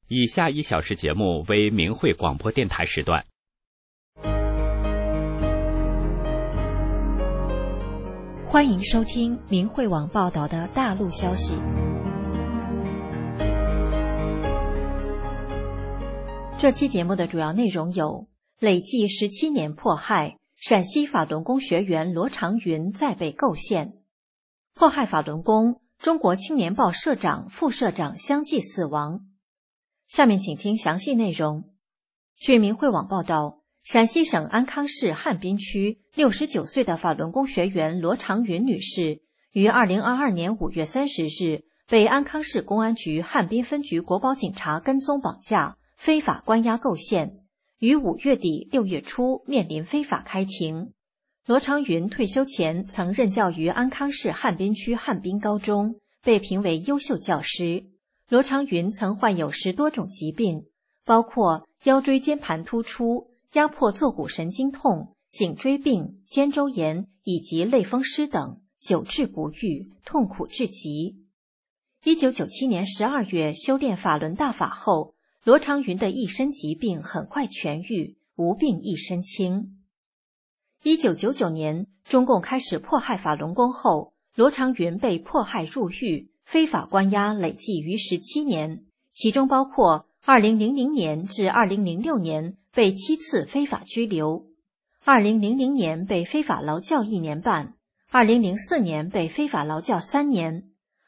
以下1小时节目为明慧广播电台时段。 欢迎收听明慧网报道的大陆消息。这期节目的主要内容有：累计17年迫害，陕西法轮功学员罗长云再被构陷；迫害法轮功，中国青年报社长、副社长相继死亡。下面请听详细内容。据明慧网报道，陕西省安康市汉滨区69岁的法轮功学员罗长云女士，于2022年5月30日被安康市公安局汉滨分局国保警察跟踪绑架，非法关押构陷，于5月底6月初面临非法开庭。罗长云退休前曾任教于安康市汉滨区汉滨高中，被评为优秀教师。罗长云曾患有10多种疾病，包括腰椎间盘突出、压迫坐骨神经痛、颈椎病、肩周炎以及类风湿等，久治不愈，痛苦至极。1997年12月修炼法轮大法后，罗长云的一身疾病很快痊愈，无病一身轻。1999年，中共开始迫害法轮功后，罗长云被迫害入狱，非法关押累计逾17年，其中包括2000年至2006年被7次非法拘留，2000年被非法劳教1年半，2004年被非法劳教3年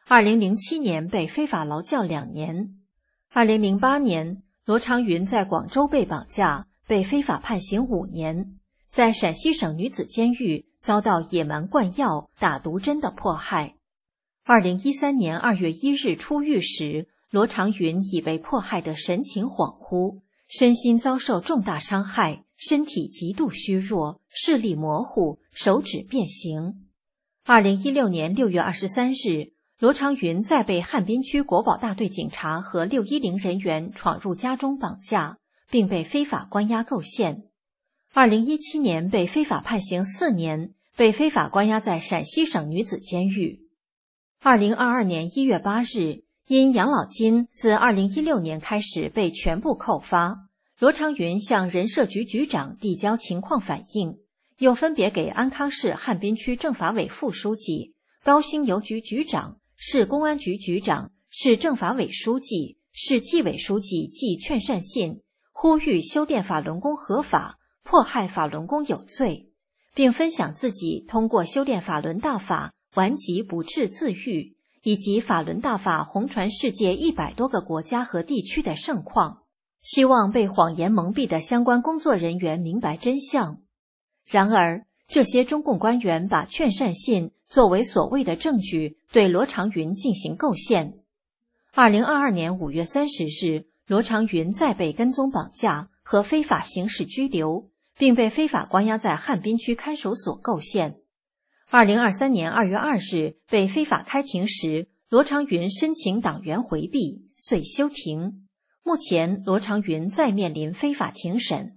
，2007年被非法劳教2年。2008年，罗长云在广州被绑架，被非法判刑5年，在陕西省女子监狱遭到野蛮灌药、打毒针的迫害。2013年2月1日出狱时，罗长云已被迫害得神情恍惚，身心遭受重大伤害，身体极度虚弱，视力模糊，手指变形。2016年6月23日，罗长云再被汉滨区国保大队警察和610人员闯入家中绑架，并被非法关押构陷。2017年被非法判刑4年，被非法关押在陕西省女子监狱。2022年1月8日，因养老金自2016年开始被全部扣发，罗长云向人社局局长递交情况反映，又分别给安康市汉滨区政法委副书记、高新邮局局长、市公安局局长、市政法委书记、市纪委书记寄劝善信，呼吁修炼法轮功合法，迫害法轮功有罪，并分享自己通过修炼法轮大法顽疾不治自愈，以及法轮大法红传世界100多个国家和地区的盛况，希望被谎言蒙蔽的相关工作人员明白真相。然而，这些中共官员把劝善信作为所谓的证据，对罗长云进行构陷。2022年5月30日，罗长云再被跟踪绑架和非法刑事拘留，并被非法关押在汉滨区看守所构陷。2023年2月2日被非法开庭时，罗长云申请党员回避，遂休庭。目前，罗长云再面临非法庭审。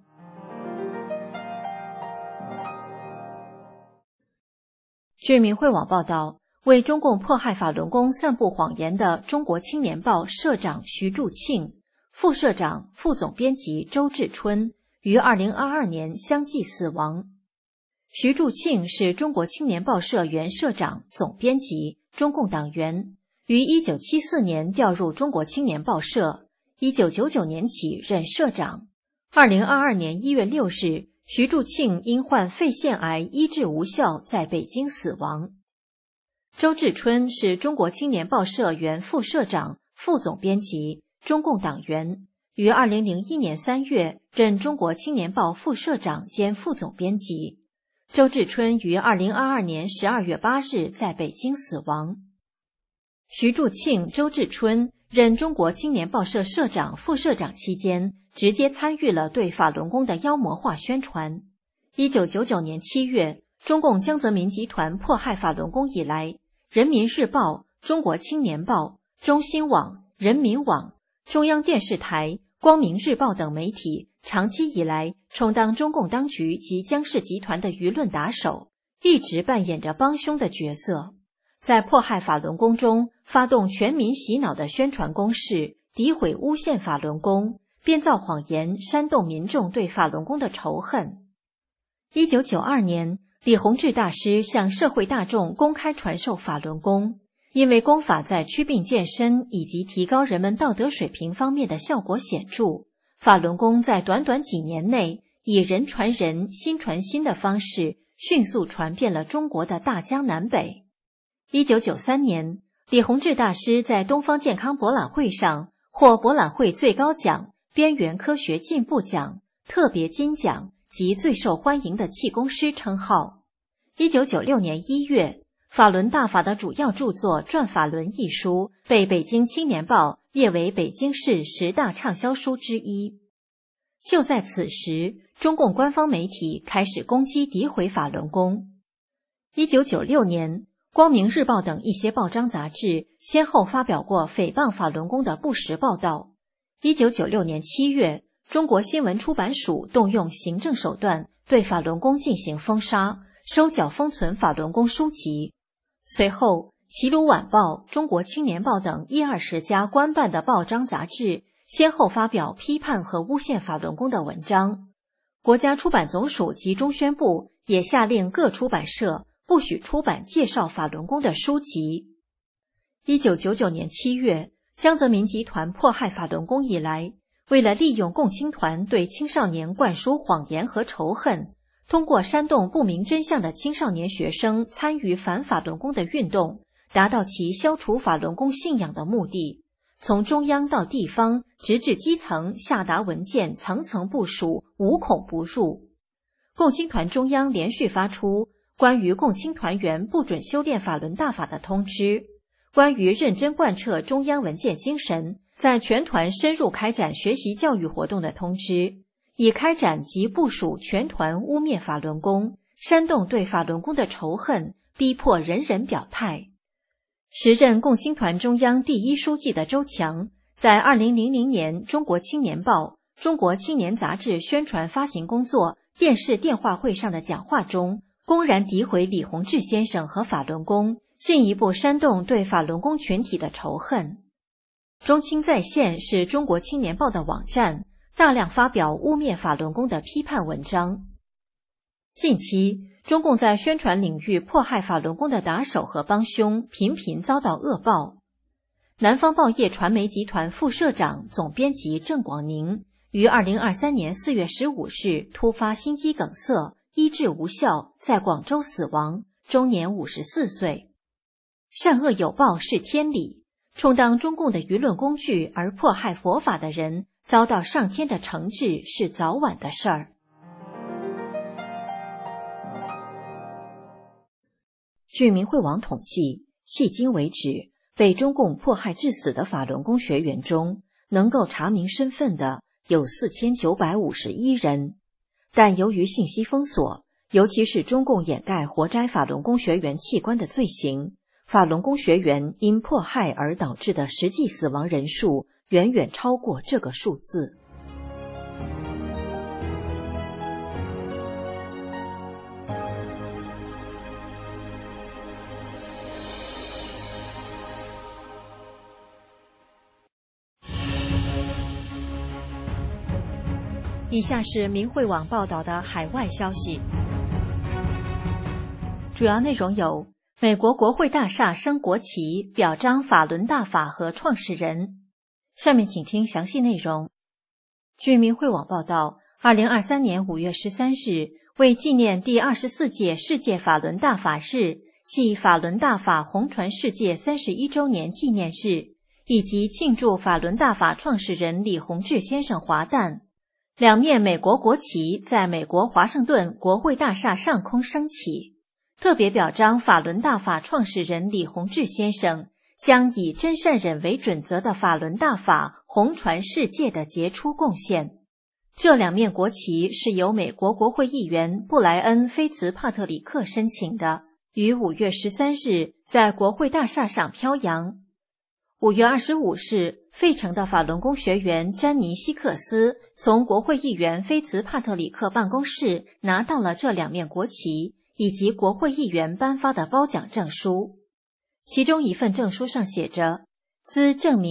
据明慧网报道，为中共迫害法轮功散布谎言的中国青年报社长徐柱庆、副社长、副总编辑周志春于2022年相继死亡。徐柱庆是中国青年报社原社长、总编辑，中共党员，于1974年调入中国青年报社，1999年起任社长。2022年1月6日，徐柱庆因患肺腺癌医治无效，在北京死亡。周志春是中国青年报社原副社长、副总编辑，中共党员，于2001年3月任中国青年报副社长兼副总编辑。周志春于2022年12月8日在北京死亡。徐柱庆、周志春任中国青年报社社长、副社长期间，直接参与了对法轮功的妖魔化宣传。1999年7月，中共江泽民集团迫害法轮功以来，人民日报、中国青年报、中新网、人民网、中央电视台、光明日报等媒体长期以来充当中共当局及江氏集团的舆论打手，一直扮演着帮凶的角色，在迫害法轮功中发动全民洗脑的宣传攻势， 诋毁诬陷法轮功，编造谎言，煽动民众对法轮功的仇恨。1992年，李洪志大师向社会大众公开传授法轮功，因为功法在祛病健身以及提高人们道德水平方面的效果显著，法轮功在短短几年内以人传人、心传心的方式迅速传遍了中国的大江南北。1993年，李洪志大师在东方健康博览会上获博览会最高奖边缘科学进步奖、特别金奖及最受欢迎的气功师称号。1996年1月，法轮大法的主要著作《转法轮》一书被北京青年报列为北京市10大畅销书之一。就在此时，中共官方媒体开始攻击诋毁法轮功。1996年，光明日报等一些报章杂志先后发表过诽谤法轮功的不实报道。1996年7月，中国新闻出版署动用行政手段对法轮功进行封杀，收缴封存法轮功书籍。随后，齐鲁晚报、中国青年报等10-20家官办的报章杂志先后发表批判和诬陷法轮功的文章。国家出版总署及中宣部也下令各出版社不许出版介绍法轮功的书籍。1999年7月，江泽民集团迫害法轮功以来，为了利用共青团对青少年灌输谎言和仇恨，通过煽动不明真相的青少年学生参与反法轮功的运动，达到其消除法轮功信仰的目的。从中央到地方，直至基层，下达文件，层层部署，无孔不入。共青团中央连续发出关于共青团员不准修炼法轮大法的通知，关于认真贯彻中央文件精神，在全团深入开展学习教育活动的通知，以开展及部署全团污蔑法轮功，煽动对法轮功的仇恨，逼迫人人表态。时任共青团中央第一书记的周强，在2000年中国青年报、中国青年杂志宣传发行工作电视电话会上的讲话中，公然诋毁李洪志先生和法轮功，进一步煽动对法轮功群体的仇恨。中青在线是中国青年报的网站，大量发表污蔑法轮功的批判文章。近期，中共在宣传领域迫害法轮功的打手和帮凶频频遭到恶报。南方报业传媒集团副社长、总编辑郑广宁于2023年4月15日突发心肌梗塞，医治无效，在广州死亡，终年54岁。善恶有报是天理，充当中共的舆论工具而迫害佛法的人，遭到上天的惩治是早晚的事儿。据明慧网统计，迄今为止，被中共迫害致死的法轮功学员中，能够查明身份的有4951人。但由于信息封锁，尤其是中共掩盖活摘法轮功学员器官的罪行，法轮功学员因迫害而导致的实际死亡人数远远超过这个数字。以下是明慧网报道的海外消息，主要内容有：美国国会大厦升国旗，表彰法轮大法和创始人。下面请听详细内容。据明慧网报道，2023年5月13日，为纪念第24届世界法轮大法日暨法轮大法红传世界31周年纪念日，以及庆祝法轮大法创始人李洪志先生华诞，两面美国国旗在美国华盛顿国会大厦上空升起，特别表彰法轮大法创始人李洪志先生将以真善忍为准则的法轮大法红传世界的杰出贡献。这两面国旗是由美国国会议员布莱恩·菲茨帕特里克申请的，于5月13日在国会大厦上飘扬。5月25日，费城的法轮功学员詹尼希克斯从国会议员菲茨帕特里克办公室拿到了这两面国旗以及国会议员颁发的褒奖证书。其中一份证书上写着：兹证明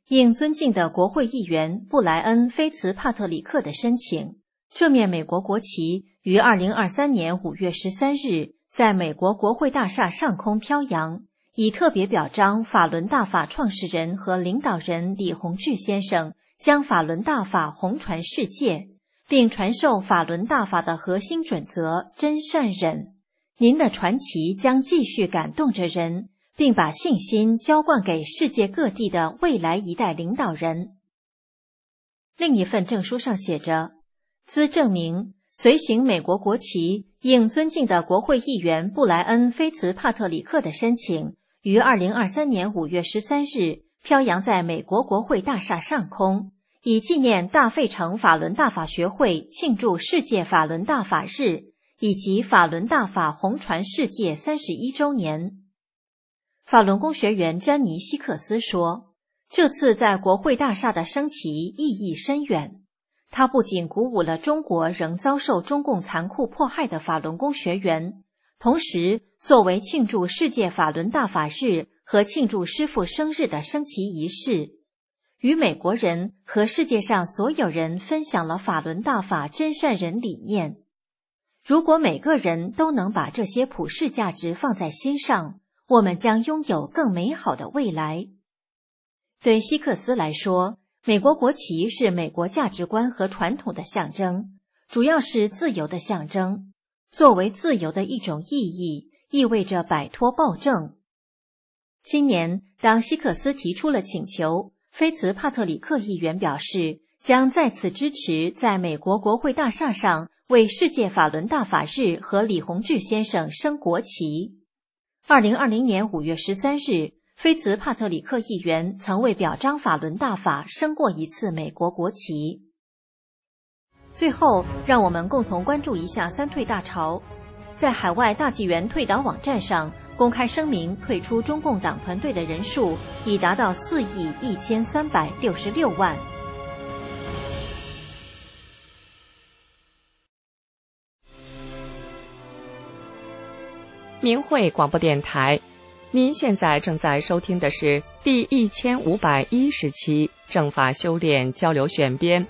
应尊敬的国会议员布莱恩·菲茨帕特里克的申请，这面美国国旗于2023年5月13日在美国国会大厦上空飘扬，以特别表彰法轮大法创始人和领导人李洪志先生将法轮大法弘传世界，并传授法轮大法的核心准则真善忍。您的传奇将继续感动着人，并把信心浇灌给世界各地的未来一代领导人。另一份证书上写着，兹证明随行美国国旗应尊敬的国会议员布莱恩·菲茨帕特里克的申请，于2023年5月13日飘扬在美国国会大厦上空，以纪念大费城法轮大法学会庆祝世界法轮大法日以及法轮大法弘传世界31周年。法轮功学员詹妮·希克斯说，这次在国会大厦的升旗意义深远，它不仅鼓舞了中国仍遭受中共残酷迫害的法轮功学员，同时作为庆祝世界法轮大法日和庆祝师父生日的升旗仪式，与美国人和世界上所有人分享了法轮大法真善忍理念。如果每个人都能把这些普世价值放在心上，我们将拥有更美好的未来。对希克斯来说，美国国旗是美国价值观和传统的象征，主要是自由的象征。作为自由的一种意义，意味着摆脱暴政。今年，当希克斯提出了请求，菲茨帕特里克议员表示将再次支持在美国国会大厦上为世界法轮大法日和李洪志先生升国旗。2020年5月13日，菲茨帕特里克议员曾为表彰法轮大法升过一次美国国旗。最后，让我们共同关注一下三退大潮。在海外大纪元退党网站上公开声明退出中共党团队的人数已达到4亿1366万。 明慧广播电台，您现在正在收听的是第1510期正法修炼交流选编。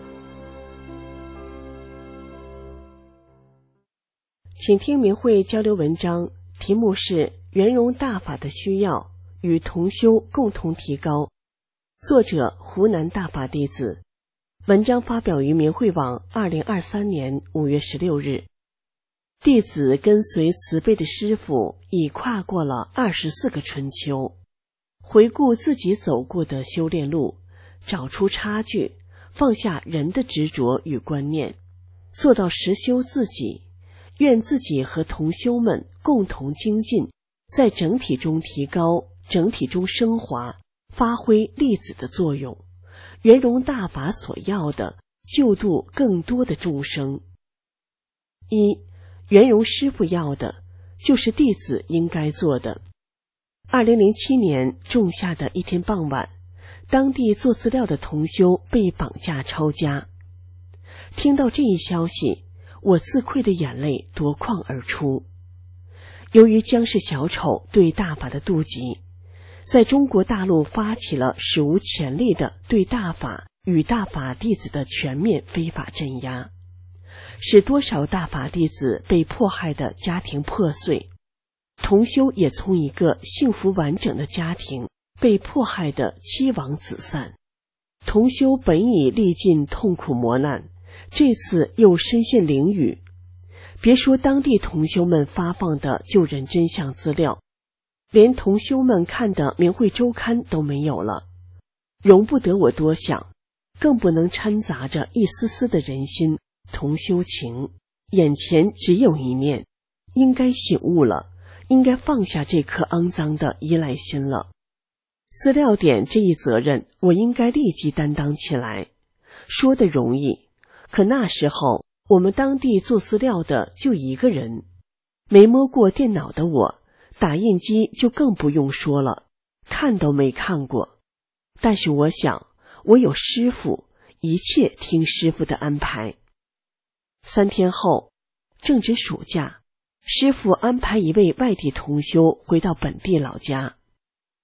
请听明慧交流文章，题目是圆融大法的需要与同修共同提高，作者湖南大法弟子。文章发表于明慧网2023年5月16日。弟子跟随慈悲的师父已跨过了24个春秋，回顾自己走过的修炼路，找出差距，放下人的执着与观念，做到实修自己。愿自己和同修们共同精进，在整体中提高，整体中升华，发挥粒子的作用，圆融大法所要的，救度更多的众生。一，圆融师父要的，就是弟子应该做的。2007年仲夏的一天傍晚，当地做资料的同修被绑架抄家。听到这一消息，我自愧的眼泪夺眶而出。由于姜氏小丑对大法的妒忌，在中国大陆发起了史无前例的对大法与大法弟子的全面非法镇压，使多少大法弟子被迫害的家庭破碎，同修也从一个幸福完整的家庭被迫害的妻亡子散。同修本已历尽痛苦磨难，这次又身陷囹圄，别说当地同修们发放的救人真相资料，连同修们看的明慧周刊都没有了，容不得我多想，更不能掺杂着一丝丝的人心同修情。眼前只有一念，应该醒悟了，应该放下这颗肮脏的依赖心了。资料点这一责任，我应该立即担当起来。说的容易，可那时候我们当地做资料的就一个人，没摸过电脑的我，打印机就更不用说了，看都没看过。但是我想，我有师父，一切听师父的安排。3天后，正值暑假，师父安排一位外地同修回到本地老家。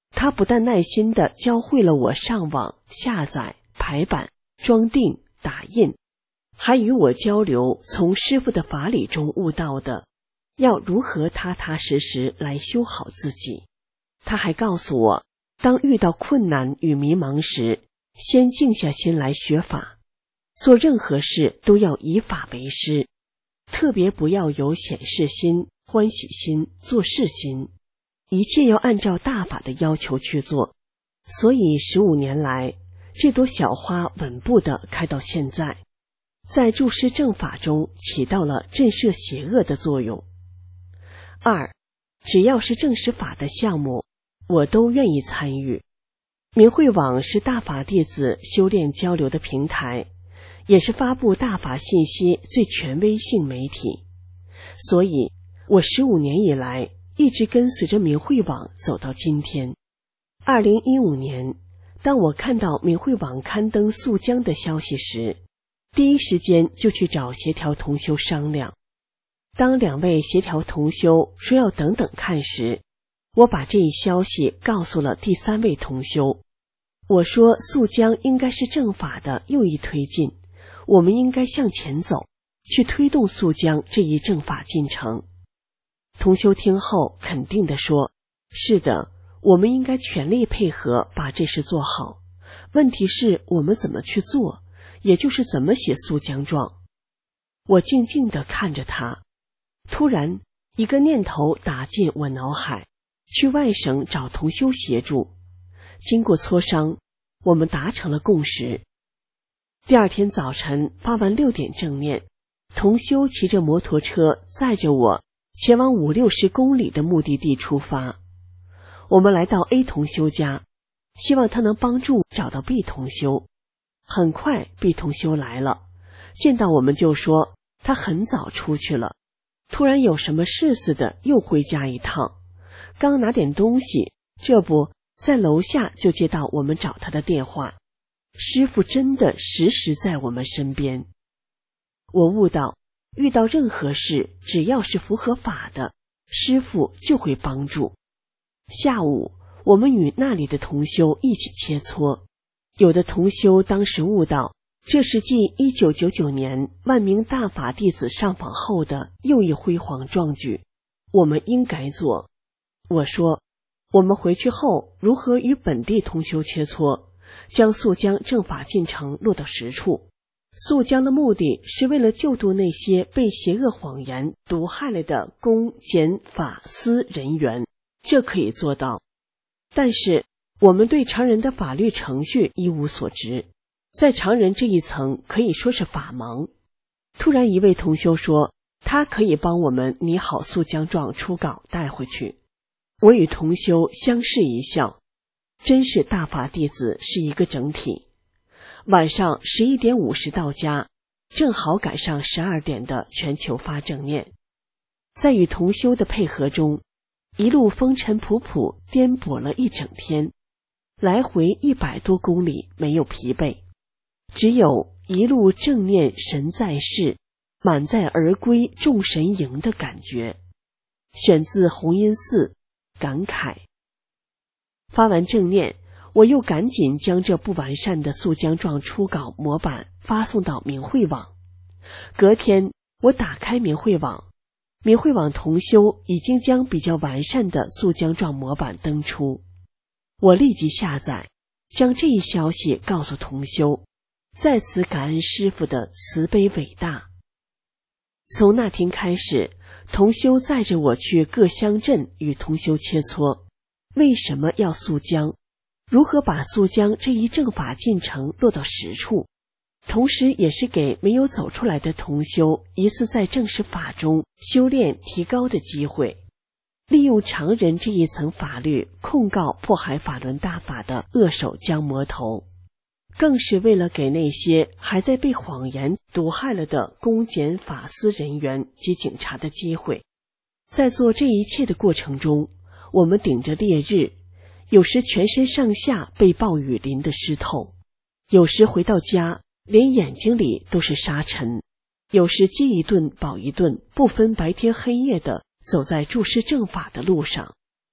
他不但耐心地教会了我上网、下载、排版、装订、打印，还与我交流从师父的法理中悟到的要如何踏踏实实来修好自己。他还告诉我，当遇到困难与迷茫时，先静下心来学法，做任何事都要以法为师，特别不要有显示心、欢喜心、做事心，一切要按照大法的要求去做。所以15年来，这朵小花稳步地开到现在，在注释正法中起到了震慑邪恶的作用。2，只要是正实法的项目，我都愿意参与。明慧网是大法弟子修炼交流的平台，也是发布大法信息最权威性媒体，所以我15年以来一直跟随着明慧网走到今天。2015年，当我看到明慧网刊登肃江的消息时，第一时间就去找协调同修商量。当2位协调同修说要等等看时，我把这一消息告诉了第3位同修。我说肃江应该是正法的又一推进，我们应该向前走，去推动肃江这一正法进程。同修听后肯定地说，是的，我们应该全力配合把这事做好，问题是我们怎么去做，也就是怎么写肃江状。我静静地看着他，突然一个念头打进我脑海，去外省找同修协助。经过磋商，我们达成了共识。第2天早晨发完6点正念，同修骑着摩托车载着我前往50-60公里的目的地出发。我们来到 A 同修家，希望他能帮助找到 B 同修。很快 B 同修来了，见到我们就说他很早出去了，突然有什么事似的又回家一趟，刚拿点东西，这不在楼下就接到我们找他的电话。师父真的时时在我们身边。我悟到，遇到任何事，只要是符合法的，师父就会帮助。下午，我们与那里的同修一起切磋，有的同修当时悟到，这是继1999年万名大法弟子上访后的又一辉煌壮举，我们应该做。我说，我们回去后如何与本地同修切磋，将肃江正法进程落到实处。肃江的目的是为了救度那些被邪恶谎言毒害了的公检法司人员，这可以做到。但是我们对常人的法律程序一无所知，在常人这一层可以说是法盲。突然一位同修说，他可以帮我们拟好肃江状初稿带回去。我与同修相视一笑，真是大法弟子是一个整体。晚上11点50到家，正好赶上12点的全球发正念。在与同修的配合中，一路风尘仆仆颠簸了一整天，来回100多公里没有疲惫，只有一路正念神在世，满载而归众神迎的感觉。选自弘音寺，感慨。发完正念，我又赶紧将这不完善的肃江状初稿模板发送到明慧网。隔天，我打开明慧网，明慧网同修已经将比较完善的肃江状模板登出。我立即下载，将这一消息告诉同修，再次感恩师父的慈悲伟大。从那天开始，同修载着我去各乡镇与同修切磋，为什么要肃江，如何把肃江这一正法进程落到实处，同时也是给没有走出来的同修一次在正实法中修炼提高的机会，利用常人这一层法律控告迫害法轮大法的恶手江魔头，更是为了给那些还在被谎言毒害了的公检法司人员及警察的机会。在做这一切的过程中，我们顶着烈日，有时全身上下被暴雨淋得湿透，有时回到家连眼睛里都是沙尘，有时饥一顿饱一顿，不分白天黑夜的走在注释正法的路上。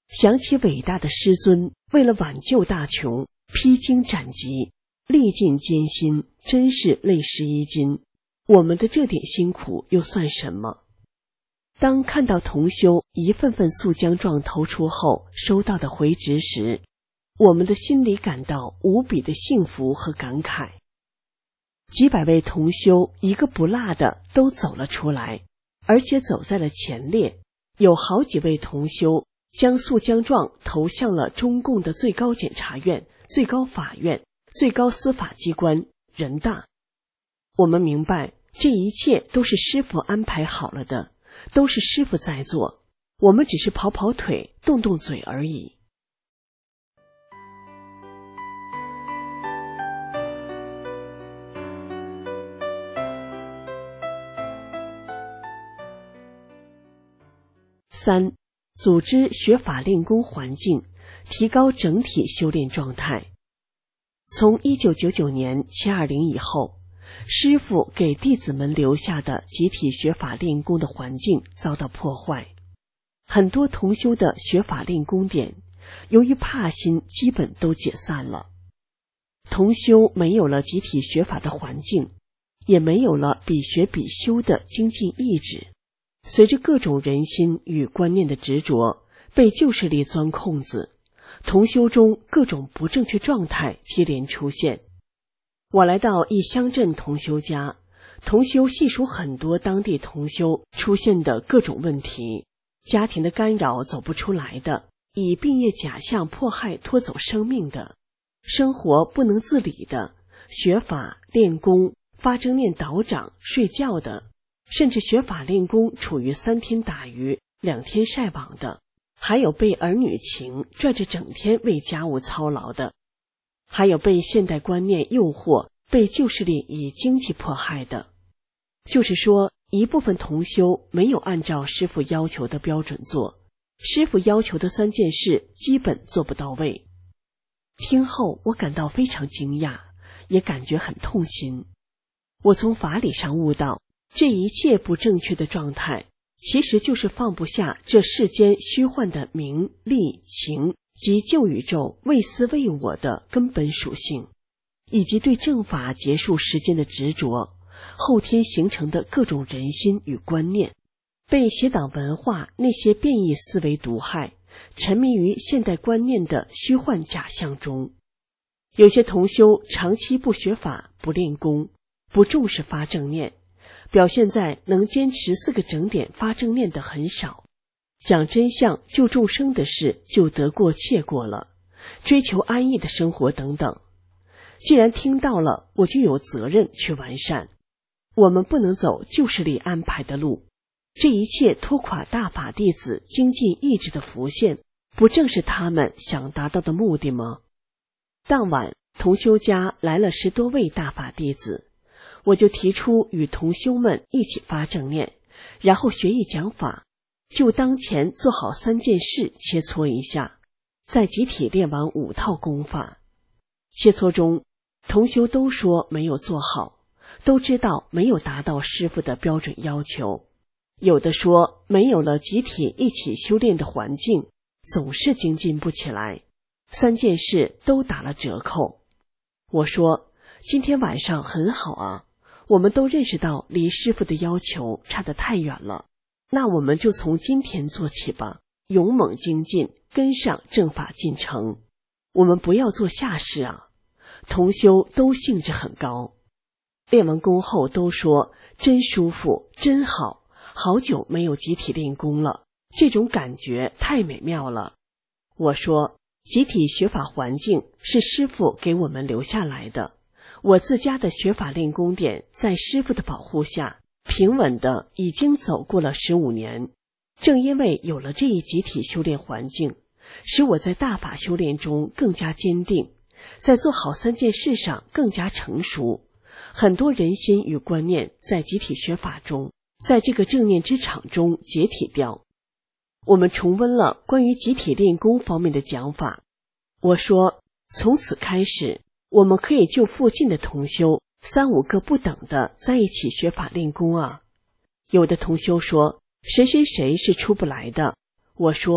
想起伟大的师尊为了挽救大琼，披荆斩棘，历尽艰辛，真是泪湿衣襟。我们的这点辛苦又算什么？当看到同修一份份速浆状投出后收到的回执时，我们的心里感到无比的幸福和感慨。几百位同修一个不落的都走了出来，而且走在了前列，有好几位同修将速浆状投向了中共的最高检察院、最高法院、最高司法机关、人大。我们明白这一切都是师父安排好了的，都是师父在做，我们只是跑跑腿、动动嘴而已。3. 组织学法练功环境，提高整体修炼状态。从1999年720以后，师父给弟子们留下的集体学法练功的环境遭到破坏，很多同修的学法练功点由于怕心基本都解散了。同修没有了集体学法的环境，也没有了比学比修的精进意志，随着各种人心与观念的执着，被旧势力钻空子，同修中各种不正确状态接连出现。我来到一乡镇同修家，同修细数很多当地同修出现的各种问题：家庭的干扰走不出来的，以病业假象迫害拖走生命的，生活不能自理的，学法练功发正念导长睡觉的，甚至学法练功处于3天打鱼2天晒网的，还有被儿女情拽着整天为家务操劳的，还有被现代观念诱惑，被旧势力以经济迫害的。就是说，一部分同修没有按照师父要求的标准做，师父要求的3件事基本做不到位。听后我感到非常惊讶，也感觉很痛心。我从法理上悟到，这一切不正确的状态，其实就是放不下这世间虚幻的名利情及旧宇宙为私为我的根本属性，以及对正法结束时间的执着，后天形成的各种人心与观念，被邪党文化那些变异思维毒害，沉迷于现代观念的虚幻假象中。有些同修长期不学法、不练功、不重视发正念，表现在能坚持4个整点发正念的很少，讲真相救众生的事就得过且过了，追求安逸的生活等等。既然听到了，我就有责任去完善。我们不能走旧势力安排的路，这一切拖垮大法弟子精进意志的浮现，不正是他们想达到的目的吗？当晚同修家来了10多位大法弟子，我就提出与同修们一起发正念，然后学艺讲法，就当前做好3件事切磋一下，再集体练完5套功法。切磋中，同修都说没有做好，都知道没有达到师父的标准要求，有的说没有了集体一起修炼的环境，总是精进不起来，3件事都打了折扣。我说，今天晚上很好啊，我们都认识到离师父的要求差得太远了，那我们就从今天做起吧，勇猛精进，跟上正法进程。我们不要做下事啊。同修都兴致很高，练完功后都说真舒服，真好，好久没有集体练功了，这种感觉太美妙了。我说，集体学法环境是师父给我们留下来的，我自家的学法练功点在师父的保护下平稳的已经走过了15年。正因为有了这一集体修炼环境，使我在大法修炼中更加坚定，在做好3件事上更加成熟。很多人心与观念在集体学法中，在这个正念之场中解体掉。我们重温了关于集体练功方面的讲法。我说，从此开始，我们可以就附近的同修3、5个不等的在一起学法练功啊。有的同修说，谁谁谁是出不来的。我说，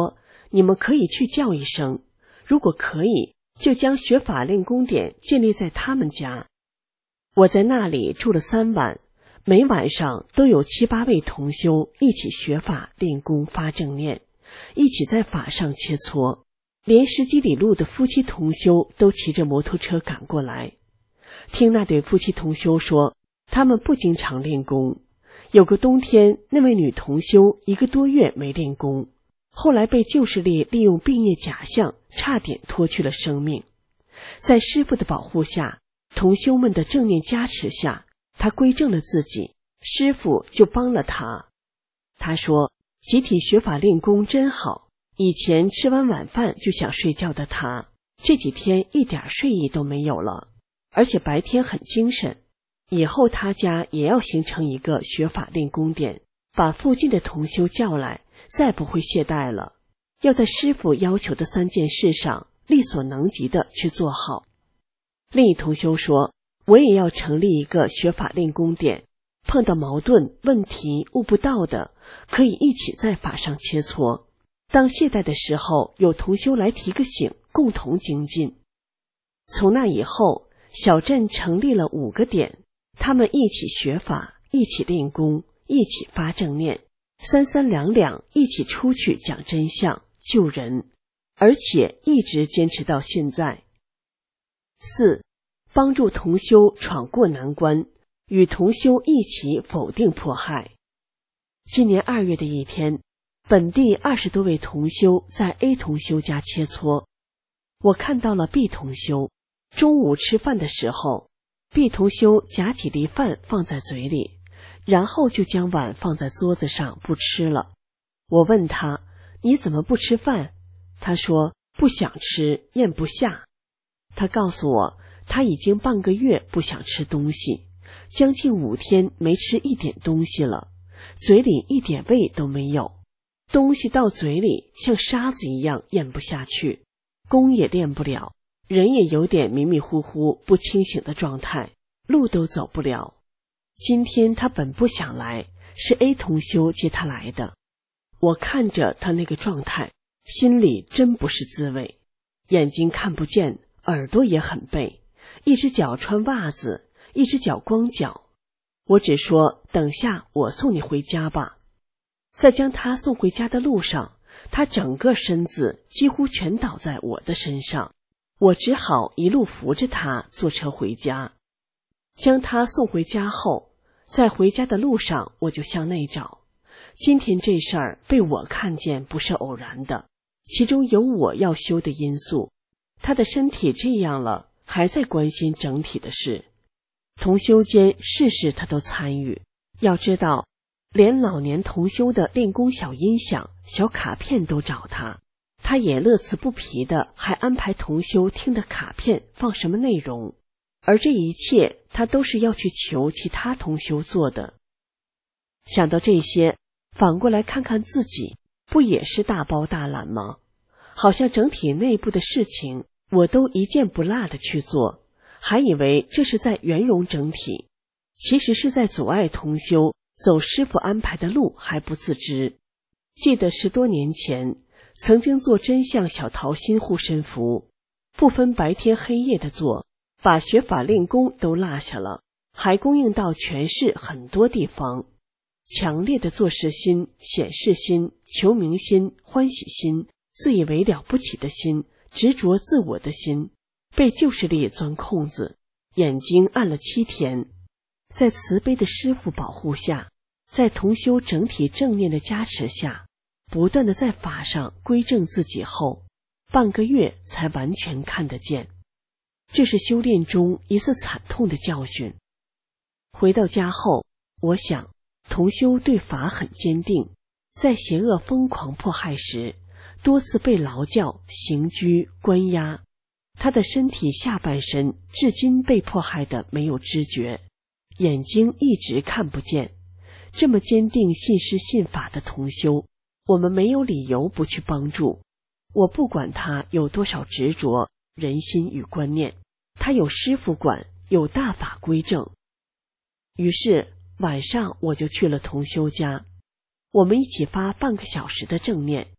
你们可以去叫一声，如果可以，就将学法练功点建立在他们家。我在那里住了3晚，每晚上都有7、8位同修一起学法练功发正念，一起在法上切磋，连10几里路的夫妻同修都骑着摩托车赶过来。听那对夫妻同修说，他们不经常练功，有个冬天，那位女同修1个多月没练功，后来被旧势力利用病业假象，差点脱去了生命。在师父的保护下，同修们的正念加持下，他归正了自己，师父就帮了他。他说，集体学法练功真好，以前吃完晚饭就想睡觉的他，这几天一点睡意都没有了，而且白天很精神。以后他家也要形成一个学法练功点，把附近的同修叫来，再不会懈怠了，要在师父要求的3件事上力所能及的去做好。另一同修说，我也要成立一个学法练功点，碰到矛盾问题悟不到的，可以一起在法上切磋，当懈怠的时候，有同修来提个醒，共同精进。从那以后，小镇成立了5个点，他们一起学法，一起练功，一起发正念，3、3、2、2一起出去讲真相救人，而且一直坚持到现在。4. 帮助同修闯过难关，与同修一起否定迫害。今年2月的一天，本地20多位同修在 A 同修家切磋，我看到了 B 同修。中午吃饭的时候， B 同修夹几粒饭放在嘴里，然后就将碗放在桌子上不吃了。我问他，你怎么不吃饭？他说，不想吃，咽不下。他告诉我，他已经半个月不想吃东西，将近5天没吃一点东西了，嘴里一点味都没有，东西到嘴里像沙子一样咽不下去，功也练不了，人也有点迷迷糊糊不清醒的状态，路都走不了。今天他本不想来，是 A 同修接他来的。我看着他那个状态，心里真不是滋味，眼睛看不见，耳朵也很背，一只脚穿袜子，一只脚光脚。我只说，等下我送你回家吧。在将他送回家的路上，他整个身子几乎全倒在我的身上，我只好一路扶着他坐车回家。将他送回家后，在回家的路上我就向内找，今天这事儿被我看见不是偶然的，其中有我要修的因素。他的身体这样了，还在关心整体的事，同修间事事他都参与。要知道，连老年同修的练功小音响、小卡片都找他，他也乐此不疲的还安排同修听的卡片放什么内容，而这一切他都是要去求其他同修做的。想到这些，反过来看看自己，不也是大包大揽吗？好像整体内部的事情我都一件不落的去做，还以为这是在圆融整体，其实是在阻碍同修走师父安排的路还不自知。记得10多年前曾经做真相小桃心护身符，不分白天黑夜的做，把学法练功都落下了，还供应到全市很多地方。强烈的做事心、显示心、求名心、欢喜心、自以为了不起的心、执着自我的心，被旧势力钻空子，眼睛暗了7天。在慈悲的师父保护下，在同修整体正念的加持下，不断的在法上归正自己后，半个月才完全看得见。这是修炼中一次惨痛的教训。回到家后，我想同修对法很坚定，在邪恶疯狂迫害时，多次被劳教、刑拘、关押，他的身体下半身至今被迫害的没有知觉，眼睛一直看不见。这么坚定信师信法的同修，我们没有理由不去帮助。我不管他有多少执着、人心与观念，他有师父管，有大法归正。于是晚上我就去了同修家，我们一起发半个小时的正念，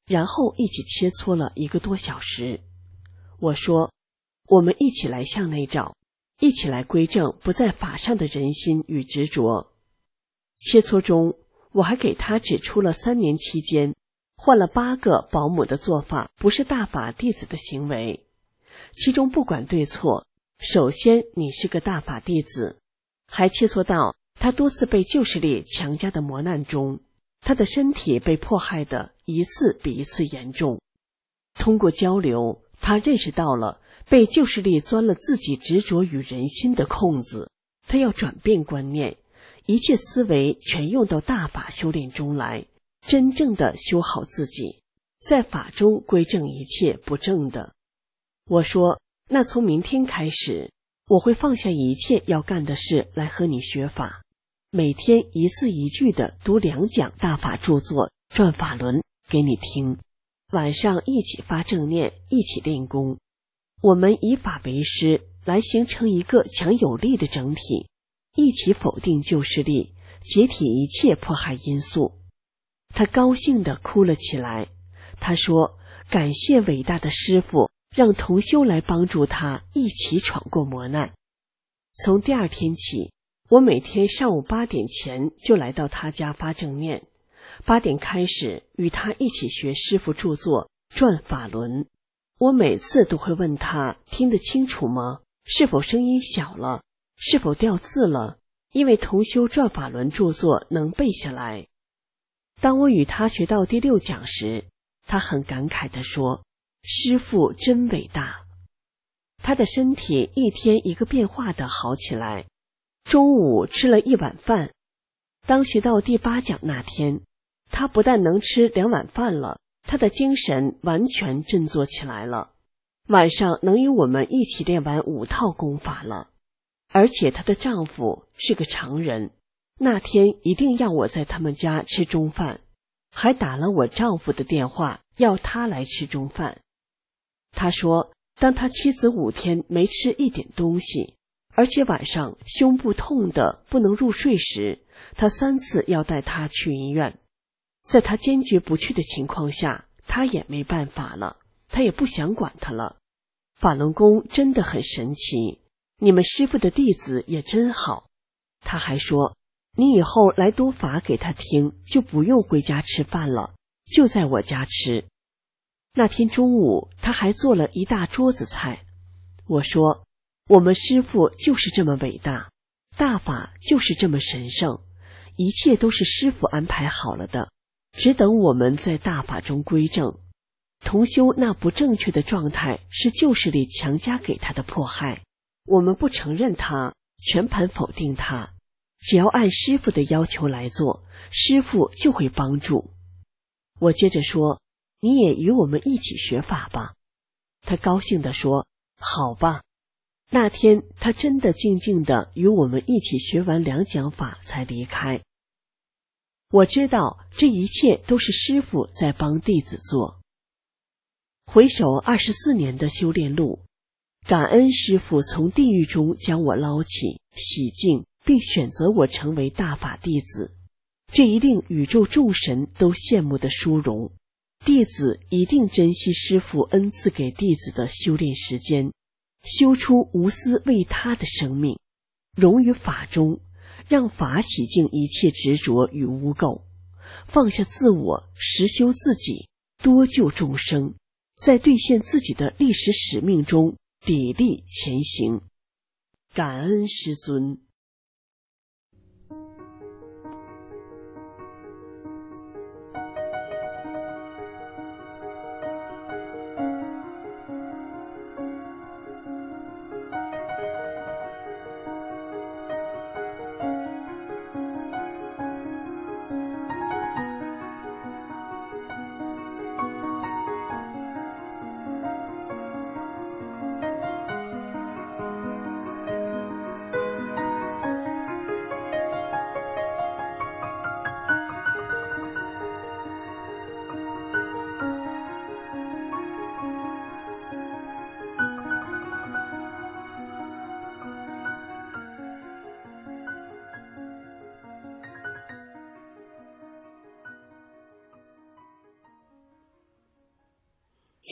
然后一起切磋了1个多小时。我说，我们一起来向内找，一起来归正不在法上的人心与执着。切磋中，我还给他指出了3年期间换了8个保姆的做法不是大法弟子的行为，其中不管对错，首先你是个大法弟子。还切磋到他多次被旧势力强加的磨难中，他的身体被迫害的一次比一次严重。通过交流，他认识到了被旧势力钻了自己执着与人心的空子，他要转变观念，一切思维全用到大法修炼中来，真正的修好自己，在法中归正一切不正的。我说，那从明天开始，我会放下一切要干的事来和你学法，每天一字一句的读2讲大法著作转法轮给你听，晚上一起发正念，一起练功。我们以法为师，来形成一个强有力的整体，一起否定旧势力，解体一切迫害因素。他高兴地哭了起来。他说，感谢伟大的师父，让同修来帮助他一起闯过磨难。从第2天起，我每天上午8点前就来到他家发正念，8点开始与他一起学师父著作转法轮。我每次都会问他听得清楚吗？是否声音小了？是否掉字了？因为同修转法轮著作能背下来。当我与他学到第6讲时，他很感慨地说，师父真伟大。他的身体一天一个变化地好起来，中午吃了1碗饭。当学到第8讲那天，他不但能吃2碗饭了，他的精神完全振作起来了，晚上能与我们一起练完5套功法了。而且她的丈夫是个常人，那天一定要我在他们家吃中饭，还打了我丈夫的电话，要他来吃中饭。他说，当他妻子5天没吃一点东西，而且晚上胸部痛得不能入睡时，他3次要带他去医院。在他坚决不去的情况下，他也没办法了，他也不想管他了。法轮功真的很神奇，你们师父的弟子也真好。他还说，你以后来读法给他听，就不用回家吃饭了，就在我家吃。那天中午，他还做了一大桌子菜。我说，我们师父就是这么伟大，大法就是这么神圣，一切都是师父安排好了的，只等我们在大法中归正。同修那不正确的状态是旧势力强加给他的迫害，我们不承认他，全盘否定他，只要按师父的要求来做，师父就会帮助。我接着说，你也与我们一起学法吧。他高兴地说，好吧。那天他真的静静地与我们一起学完2讲法才离开。我知道这一切都是师父在帮弟子做。回首24年的修炼路，感恩师父从地狱中将我捞起，洗净，并选择我成为大法弟子，这一令宇宙众神都羡慕的殊荣。弟子一定珍惜师父恩赐给弟子的修炼时间，修出无私为他的生命，融于法中，让法洗净一切执着与污垢，放下自我，实修自己，多救众生，在兑现自己的历史使命中砥砺前行。感恩师尊。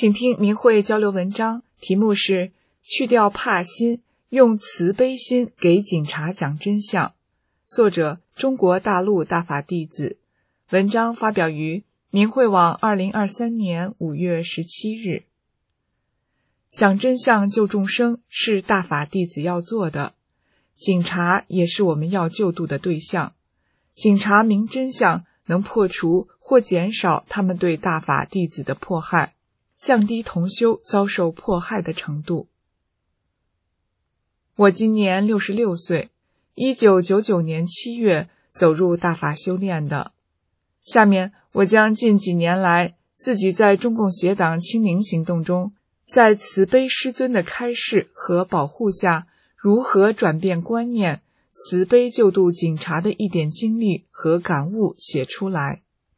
请听明慧交流文章，题目是去掉怕心，用慈悲心给警察讲真相。作者中国大陆大法弟子。文章发表于明慧网2023年5月17日。讲真相救众生是大法弟子要做的，警察也是我们要救度的对象。警察明真相，能破除或减少他们对大法弟子的迫害，降低同修遭受迫害的程度。我今年66岁，1999年7月走入大法修炼的。下面我将近几年来自己在中共邪党清零行动中，在慈悲师尊的开示和保护下，如何转变观念，慈悲救度警察的一点经历和感悟写出来。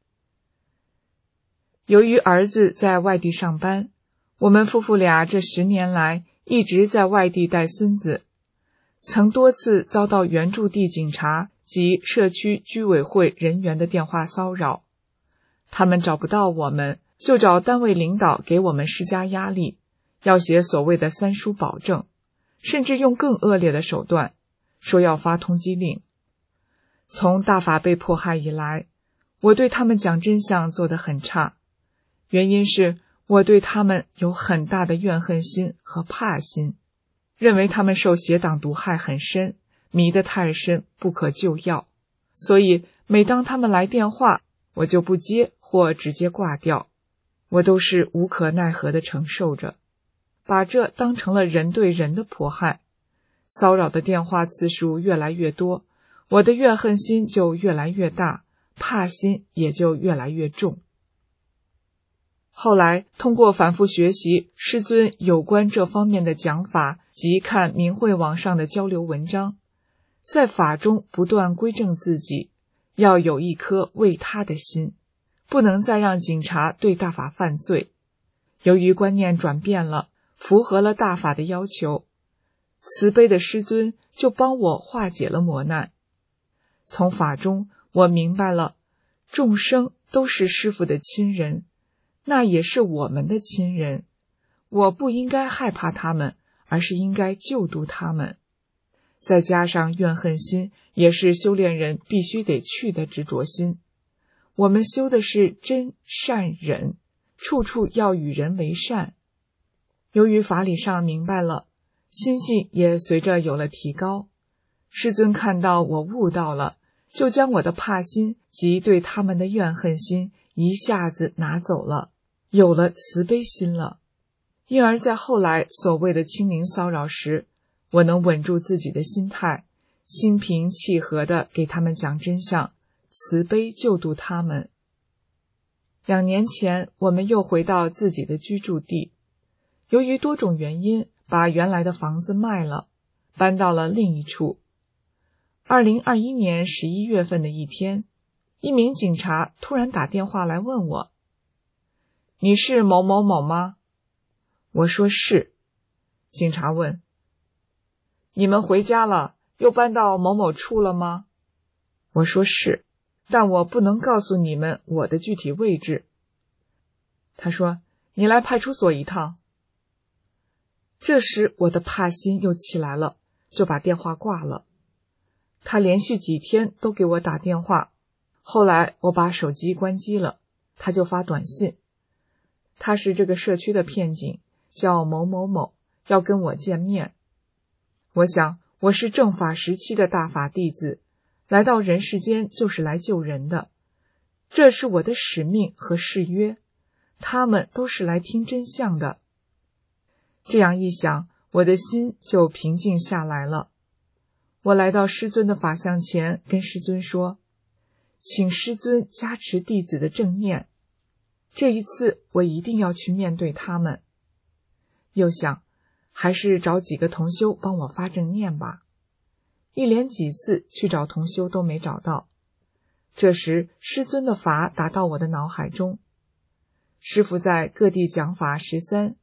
由于儿子在外地上班，我们夫妇俩这10年来一直在外地带孙子，曾多次遭到原驻地警察及社区居委会人员的电话骚扰。他们找不到我们，就找单位领导给我们施加压力，要写所谓的3书保证，甚至用更恶劣的手段，说要发通缉令。从大法被迫害以来，我对他们讲真相做得很差，原因是我对他们有很大的怨恨心和怕心，认为他们受邪党毒害很深，迷得太深，不可救药。所以每当他们来电话，我就不接或直接挂掉，我都是无可奈何地承受着，把这当成了人对人的迫害。骚扰的电话次数越来越多，我的怨恨心就越来越大，怕心也就越来越重。后来通过反复学习师尊有关这方面的讲法及看明慧网上的交流文章，在法中不断归正自己，要有一颗为他的心，不能再让警察对大法犯罪。由于观念转变了，符合了大法的要求，慈悲的师尊就帮我化解了磨难。从法中我明白了，众生都是师父的亲人，那也是我们的亲人，我不应该害怕他们，而是应该救度他们。再加上怨恨心，也是修炼人必须得去的执着心。我们修的是真善忍，处处要与人为善。由于法理上明白了，心性也随着有了提高。师尊看到我悟到了，就将我的怕心及对他们的怨恨心一下子拿走了，有了慈悲心了。因而在后来所谓的清零骚扰时，我能稳住自己的心态，心平气和地给他们讲真相，慈悲救度他们。2年前我们又回到自己的居住地，由于多种原因，把原来的房子卖了，搬到了另一处。2021年11月份的一天，一名警察突然打电话来问我：“你是某某某吗？”我说是。警察问：“你们回家了，又搬到某某处了吗？”我说是，但我不能告诉你们我的具体位置。他说：“你来派出所一趟。”这时我的怕心又起来了，就把电话挂了。他连续几天都给我打电话，后来我把手机关机了，他就发短信。他是这个社区的骗警，叫某某某，要跟我见面。我想我是正法时期的大法弟子，来到人世间就是来救人的，这是我的使命和誓约，他们都是来听真相的。这样一想，我的心就平静下来了。我来到师尊的法像前，跟师尊说：“请师尊加持弟子的正念，这一次我一定要去面对他们。”又想，还是找几个同修帮我发正念吧。一连几次去找同修都没找到。这时师尊的法打到我的脑海中。师父在各地讲法13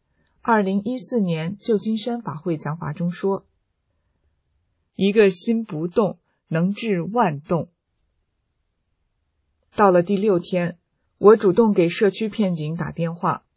2014年旧金山法会讲法中说：“一个心不动，能治万动。”到了第6天，我主动给社区骗警打电话，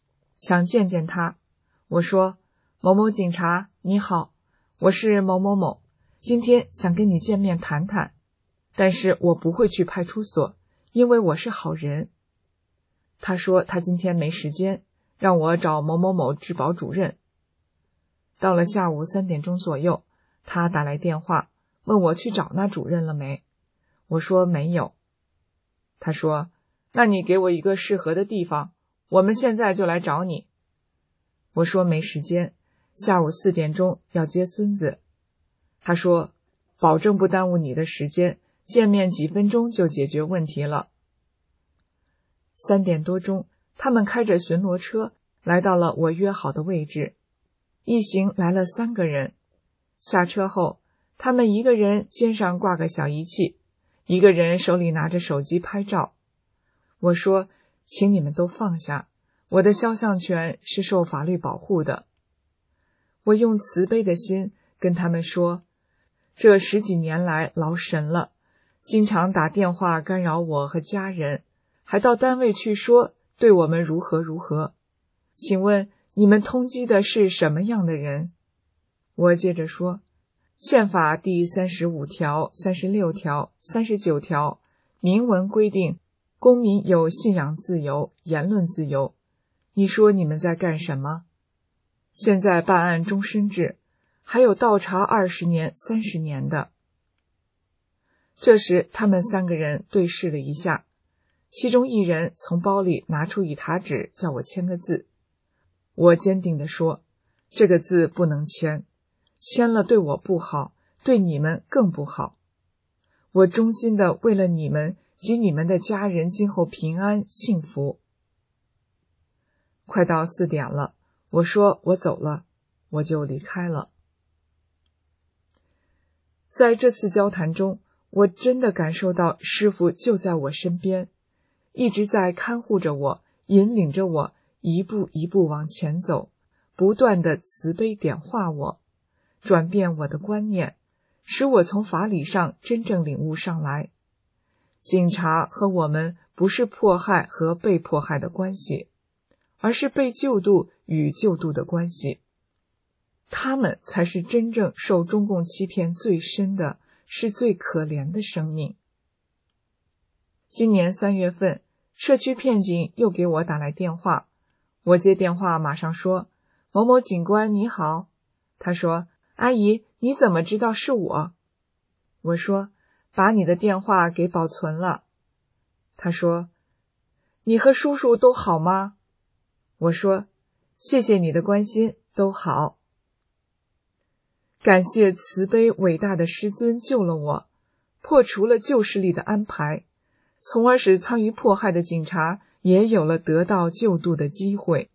想见见他。我说：某某警察，你好，我是某某某，今天想跟你见面谈谈，但是我不会去派出所，因为我是好人。他说他今天没时间，让我找某某某治保主任。到了下午3点钟左右，他打来电话，问我去找那主任了没。我说没有。他说：那你给我一个适合的地方，我们现在就来找你。我说没时间，下午4点钟要接孙子。他说：保证不耽误你的时间，见面几分钟就解决问题了。3点多钟，他们开着巡逻车来到了我约好的位置，一行来了3个人。下车后，他们一个人肩上挂个小仪器，一个人手里拿着手机拍照。我说：请你们都放下，我的肖像权是受法律保护的。我用慈悲的心跟他们说，这10几年来劳神了，经常打电话干扰我和家人，还到单位去说对我们如何如何。请问你们通缉的是什么样的人？我接着说，宪法第35条、36条、39条明文规定，公民有信仰自由、言论自由。你说你们在干什么？现在办案终身制，还有倒查20年、30年的。这时他们3个人对视了一下，其中一人从包里拿出一沓纸，叫我签个字。我坚定地说，这个字不能签，签了对我不好，对你们更不好。我衷心的为了你们及你们的家人今后平安幸福。快到4点了，我说我走了，我就离开了。在这次交谈中，我真的感受到师父就在我身边，一直在看护着我，引领着我一步一步往前走，不断的慈悲点化我，转变我的观念，使我从法理上真正领悟上来。警察和我们不是迫害和被迫害的关系，而是被救度与救度的关系。他们才是真正受中共欺骗最深的，是最可怜的生命。今年3月份，社区片警又给我打来电话，我接电话马上说：某某警官你好。他说：阿姨，你怎么知道是我？我说：把你的电话给保存了。他说：你和叔叔都好吗？我说：谢谢你的关心，都好。感谢慈悲伟大的师尊救了我，破除了旧势力的安排，从而使参与迫害的警察也有了得到救度的机会。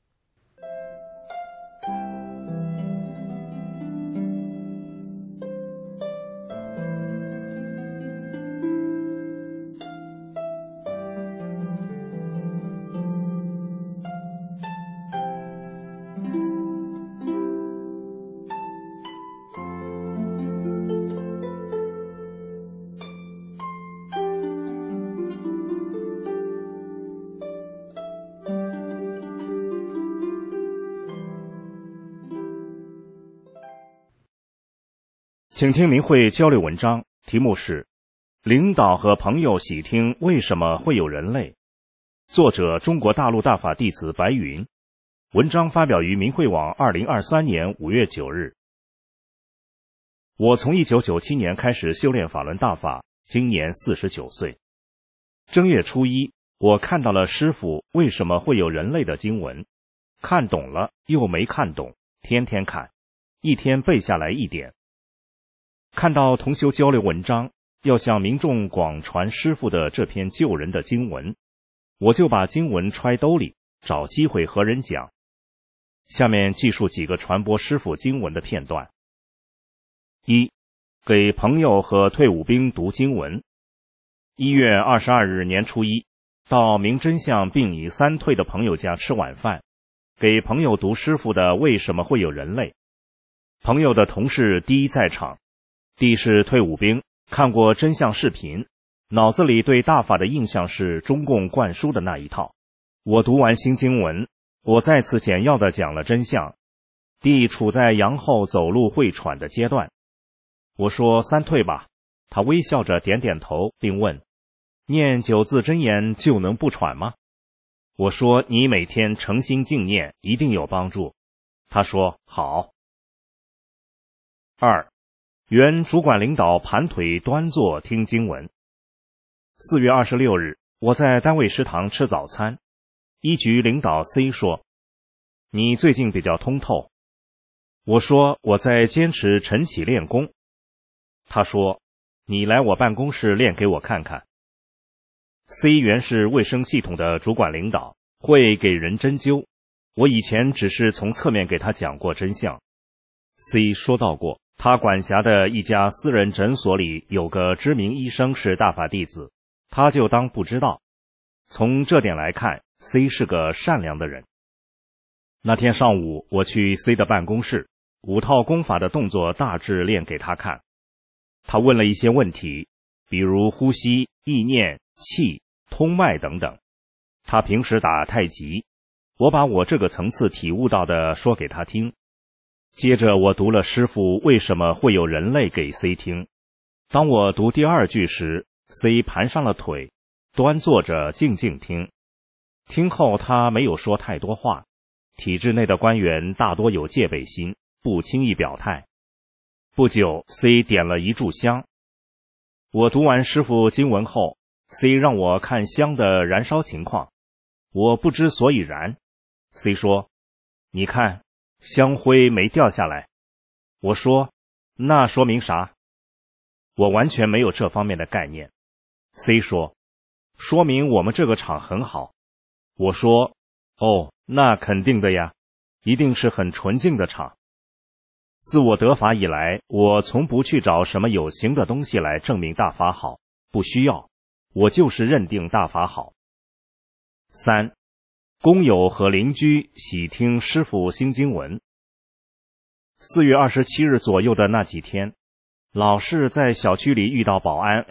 请听明慧交流文章，题目是领导和朋友喜听为什么会有人类，作者中国大陆大法弟子白云，文章发表于明慧网2023年5月9日。我从1997年开始修炼法轮大法，今年49岁。正月初一，我看到了师父为什么会有人类的经文，看懂了又没看懂，天天看，一天背下来1点。看到同修交流文章要向民众广传师父的这篇救人的经文，我就把经文揣兜里，找机会和人讲。下面记述几个传播师父经文的片段。1. 给朋友和退伍兵读经文。1月22日年初一，到明真相并已3退的朋友家吃晚饭，给朋友读师父的为什么会有人类。朋友的同事D在场，D是退伍兵，看过真相视频，脑子里对大法的印象是中共灌输的那一套。我读完新经文， 我再次简要地讲了真相。B 处在阳后走路会喘的阶段。我说三退吧，他微笑着点点头，并问：念9字真言就能不喘吗？我说你每天诚心静念一定有帮助。他说好。2. 原主管领导盘腿端坐听经文。4月26日，我在单位食堂吃早餐，一局领导 C 说：你最近比较通透。我说我在坚持晨起练功。他说你来我办公室练给我看看。C 原是卫生系统的主管领导，会给人针灸，我以前只是从侧面给他讲过真相。C 说到过，他管辖的一家私人诊所里有个知名医生是大法弟子，他就当不知道。从这点来看， C 是个善良的人。那天上午我去 C 的办公室，5套功法的动作大致练给他看。他问了一些问题，比如呼吸、意念、气、通脉等等。他平时打太极，我把我这个层次体悟到的说给他听。接着我读了师父为什么会有人类给 C 听。当我读第2句时， C 盘上了腿，端坐着静静听。听后他没有说太多话，体制内的官员大多有戒备心，不轻易表态。不久 C 点了一炷香。我读完师父经文后， C 让我看香的燃烧情况，我不知所以然。 C 说你看香灰没掉下来。我说那说明啥？我完全没有这方面的概念。 C 说说明我们这个厂很好。我说哦，那肯定的呀，一定是很纯净的厂。自我得法以来，我从不去找什么有形的东西来证明大法好，不需要，我就是认定大法好。3. 工友和邻居喜听师父新经文。4月27日左右的那几天，老是在小区里遇到保安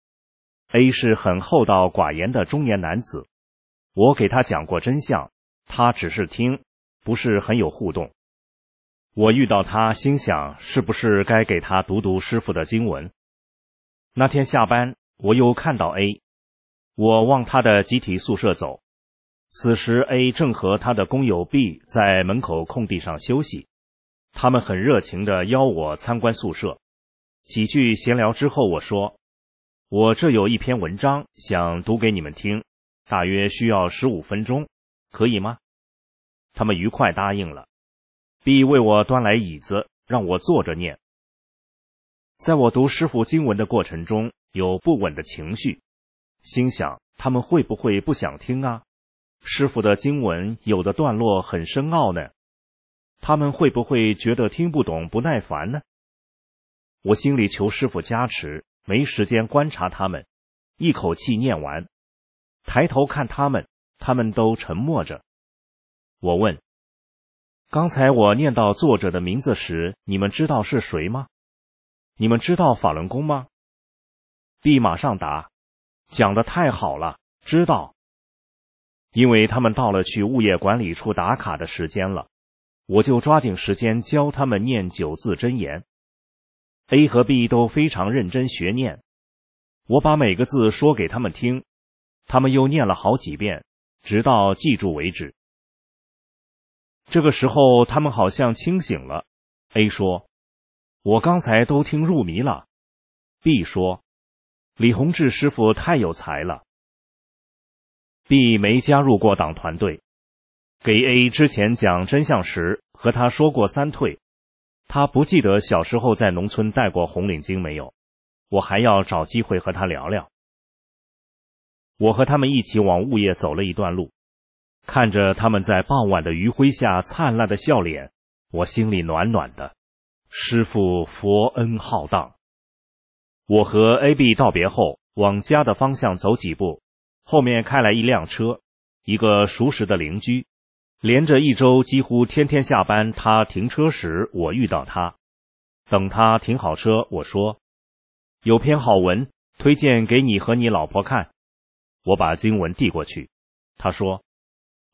A 是很厚道寡言的中年男子，我给他讲过真相，他只是听，不是很有互动。我遇到他，心想是不是该给他读读师父的经文。那天下班，我又看到 A， 我往他的集体宿舍走。此时 A 正和他的工友 B 在门口空地上休息，他们很热情地邀我参观宿舍。几句闲聊之后，我说我这有一篇文章想读给你们听，大约需要15分钟，可以吗？他们愉快答应了。B 为我端来椅子，让我坐着念。在我读师父经文的过程中，有不稳的情绪，心想他们会不会不想听啊？师父的经文有的段落很深奥呢，他们会不会觉得听不懂不耐烦呢？我心里求师父加持，没时间观察他们，一口气念完，抬头看他们，他们都沉默着。我问，刚才我念到作者的名字时，你们知道是谁吗？你们知道法轮功吗？ B 马上答，讲得太好了，知道。因为他们到了去物业管理处打卡的时间了，我就抓紧时间教他们念9字真言。A 和 B 都非常认真学念，我把每个字说给他们听，他们又念了好几遍，直到记住为止。这个时候他们好像清醒了。 A 说，我刚才都听入迷了。 B 说，李洪志师傅太有才了。 B 没加入过党团队，给 A 之前讲真相时和他说过3退，他不记得小时候在农村戴过红领巾没有，我还要找机会和他聊聊。我和他们一起往物业走了一段路，看着他们在傍晚的余晖下灿烂的笑脸，我心里暖暖的。师父佛恩浩荡。我和 AB 道别后，往家的方向走几步，后面开来一辆车，一个熟识的邻居，连着1周几乎天天下班，他停车时我遇到他。等他停好车，我说，有篇好文，推荐给你和你老婆看。我把经文递过去，他说，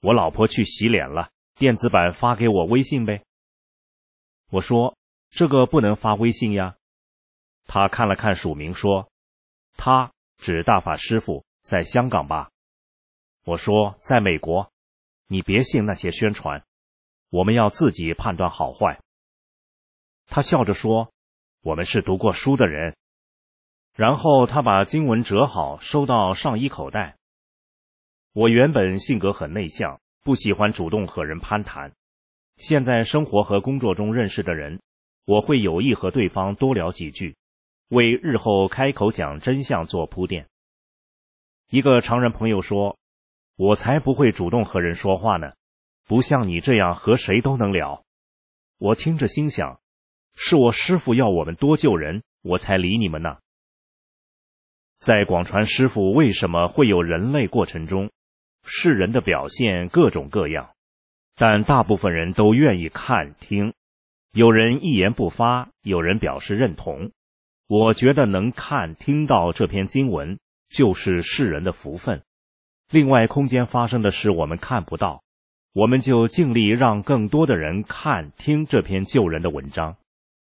我老婆去洗脸了，电子版发给我微信呗。我说，这个不能发微信呀。他看了看署名说，他指大法师父在香港吧。我说，在美国，你别信那些宣传，我们要自己判断好坏。他笑着说，我们是读过书的人。然后他把经文折好收到上衣口袋。我原本性格很内向，不喜欢主动和人攀谈。现在生活和工作中认识的人，我会有意和对方多聊几句，为日后开口讲真相做铺垫。一个常人朋友说，我才不会主动和人说话呢，不像你这样和谁都能聊。我听着心想，是我师父要我们多救人，我才理你们呢。在广传师父为什么会有人类过程中，世人的表现各种各样，但大部分人都愿意看听，有人一言不发，有人表示认同。我觉得能看听到这篇经文，就是世人的福分。另外空间发生的事我们看不到，我们就尽力让更多的人看听这篇救人的文章。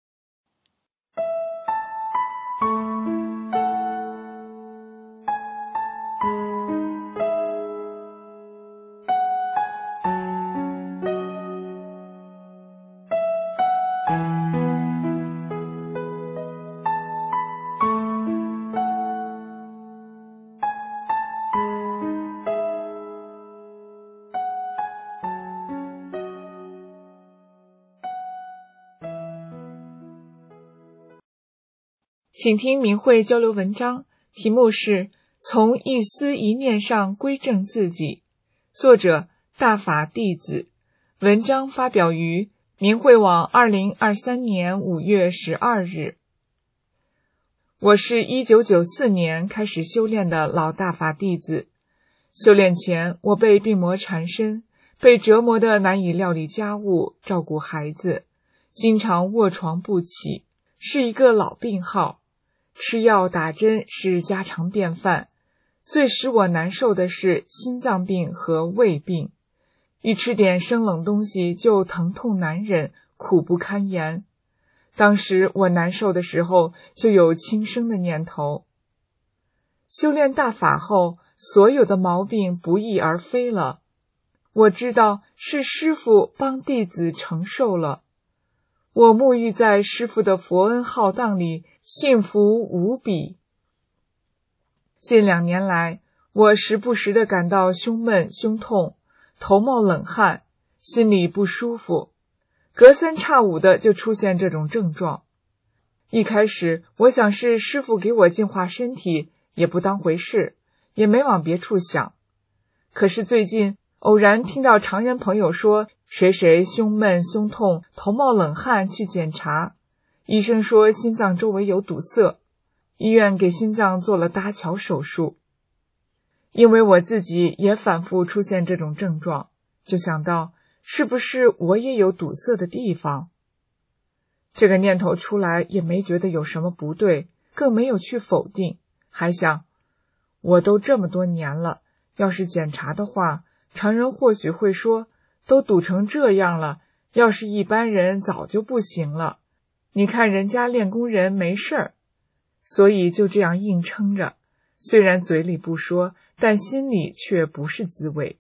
请听明慧交流文章，题目是从一思一念上归正自己，作者大法弟子，文章发表于明慧网2023年5月12日。我是1994年开始修炼的老大法弟子，修炼前我被病魔缠身，被折磨得难以料理家务，照顾孩子，经常卧床不起，是一个老病号。吃药打针是家常便饭，最使我难受的是心脏病和胃病，一吃点生冷东西就疼痛难忍，苦不堪言。当时我难受的时候就有轻生的念头。修炼大法后，所有的毛病不翼而飞了。我知道是师父帮弟子承受了。我沐浴在师父的佛恩浩荡里，幸福无比。近2年来，我时不时地感到胸闷、胸痛，头冒冷汗，心里不舒服，隔3差5的就出现这种症状。一开始我想是师父给我净化身体，也不当回事，也没往别处想。可是最近偶然听到常人朋友说谁谁胸闷胸痛头冒冷汗，去检查，医生说心脏周围有堵塞，医院给心脏做了搭桥手术。因为我自己也反复出现这种症状，就想到是不是我也有堵塞的地方。这个念头出来也没觉得有什么不对，更没有去否定，还想我都这么多年了，要是检查的话，常人或许会说都堵成这样了，要是一般人早就不行了，你看人家练功人没事儿。所以就这样硬撑着，虽然嘴里不说，但心里却不是滋味。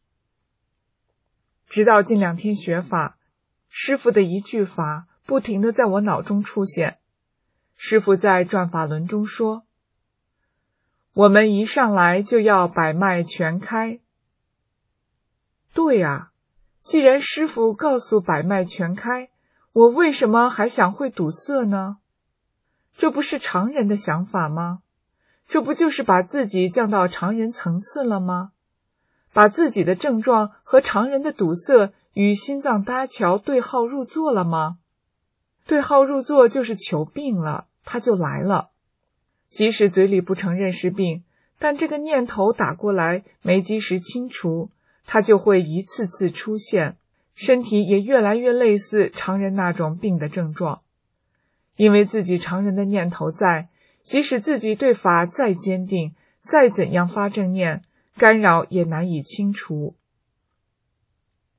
直到近2天学法，师父的一句法不停地在我脑中出现。师父在转法轮中说，我们一上来就要百脉全开。对啊，既然师父告诉百脉全开，我为什么还想会堵塞呢？这不是常人的想法吗？这不就是把自己降到常人层次了吗？把自己的症状和常人的堵塞与心脏搭桥对号入座了吗？对号入座就是求病了，它就来了。即使嘴里不承认是病，但这个念头打过来没及时清除，它就会一次次出现，身体也越来越类似常人那种病的症状。因为自己常人的念头在，即使自己对法再坚定，再怎样发正念，干扰也难以清除。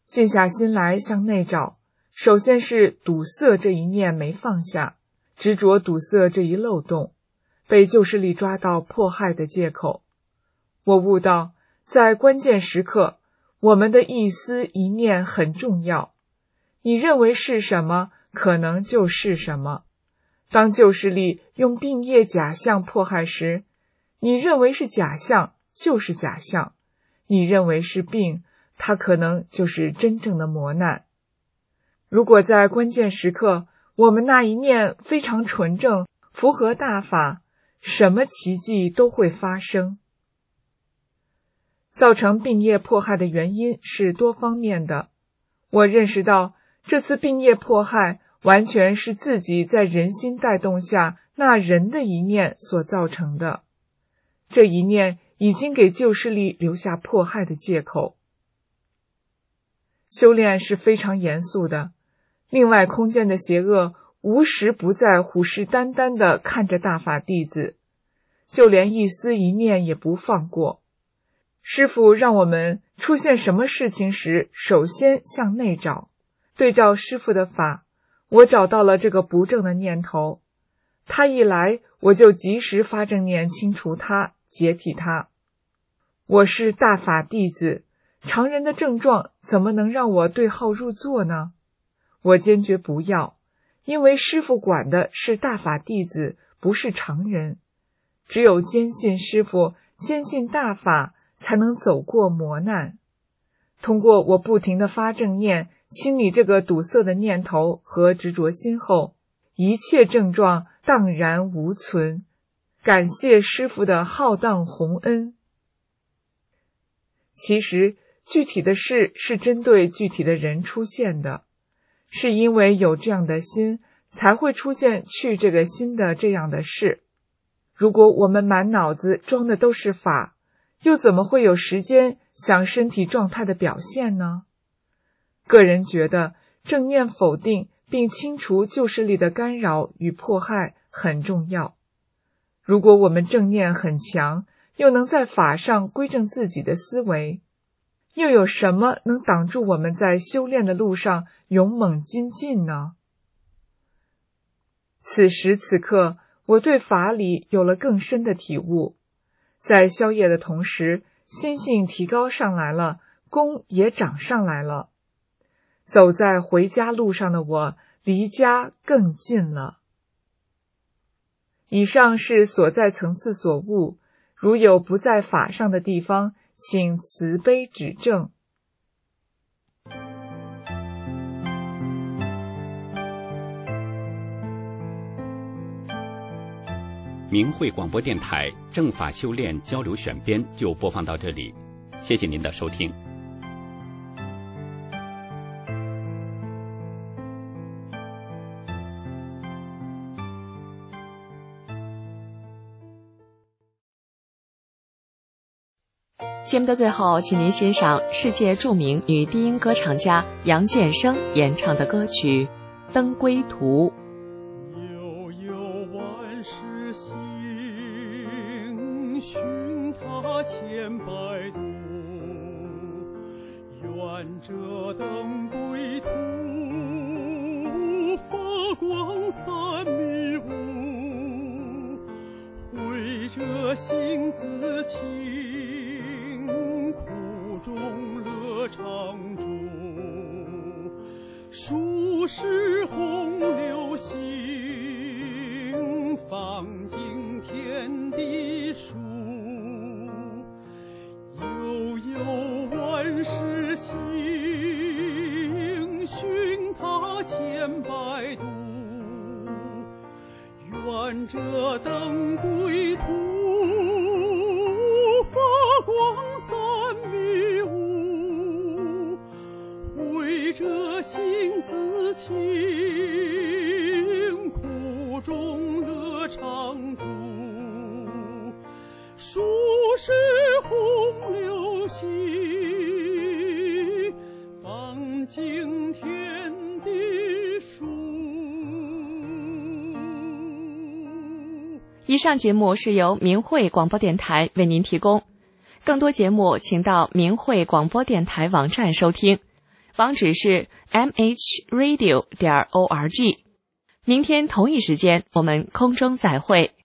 静下心来向内找，首先是堵塞这一念没放下，执着堵塞这一漏洞，被旧势力抓到迫害的借口。我悟到，在关键时刻，我们的一思一念很重要。你认为是什么，可能就是什么。当旧势力用病业假象迫害时，你认为是假象，就是假象；你认为是病，它可能就是真正的磨难。如果在关键时刻，我们那一念非常纯正，符合大法，什么奇迹都会发生。造成病业迫害的原因是多方面的。我认识到，这次病业迫害完全是自己在人心带动下那人的一念所造成的。这一念已经给旧势力留下迫害的借口。修炼是非常严肃的，另外空间的邪恶无时不在虎视眈眈地看着大法弟子，就连一丝一念也不放过。师父让我们出现什么事情时，首先向内找。对照师父的法，我找到了这个不正的念头，他一来，我就及时发正念清除它，解体它。我是大法弟子，常人的症状怎么能让我对号入座呢？我坚决不要，因为师父管的是大法弟子，不是常人。只有坚信师父，坚信大法，才能走过磨难。通过我不停地发正念，清理这个堵塞的念头和执着心后，一切症状荡然无存。感谢师父的浩荡宏恩。其实具体的事是针对具体的人出现的，是因为有这样的心，才会出现去这个心的这样的事。如果我们满脑子装的都是法，又怎么会有时间想身体状态的表现呢？个人觉得正念否定并清除旧势力的干扰与迫害很重要。如果我们正念很强，又能在法上归正自己的思维，又有什么能挡住我们在修炼的路上勇猛精进呢？此时此刻，我对法理有了更深的体悟，在宵夜的同时，心性提高上来了，功也长上来了。走在回家路上的我，离家更近了。以上是所在层次所悟，如有不在法上的地方，请慈悲指正。 明慧广播电台正法修炼交流选编就播放到这里，谢谢您的收听。 节目的最后，请您欣赏世界著名女低音歌唱家杨建生演唱的歌曲《登归途》。 悠悠万世行，寻他千百度，愿这登归途，发光三迷雾，慧者性自清，中乐常驻，数世洪流行，放尽天地数，悠悠万世行，寻他千百度，愿这登归途，发光三迷雾，慧者性自清，苦中乐常驻，数世洪流行，放尽天地数。 以上节目是由明慧广播电台为您提供。更多节目请到明慧广播电台网站收听， 网址是 mhradio.org。明天同一时间，我们空中再会。